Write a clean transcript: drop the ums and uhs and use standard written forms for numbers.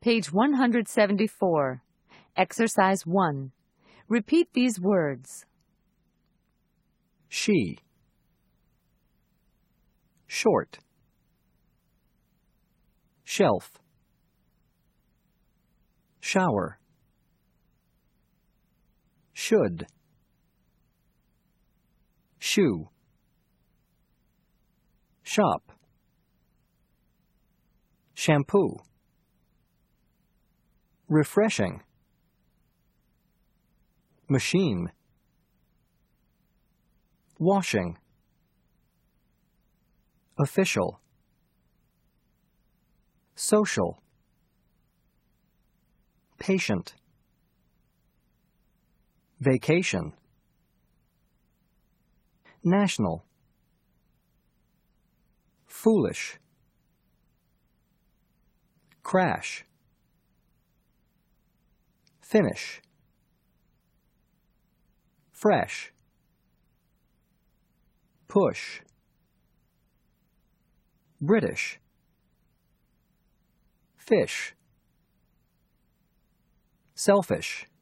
Page 174. Exercise 1. Repeat these words. She. Short. Shelf. Shower. Should. Shoe. Shop. Shampoo. Refreshing. Machine. Washing. Official. Social. Patient. Vacation. National. Foolish. Crash. Finish. Fresh. Push. British. Fish. Selfish.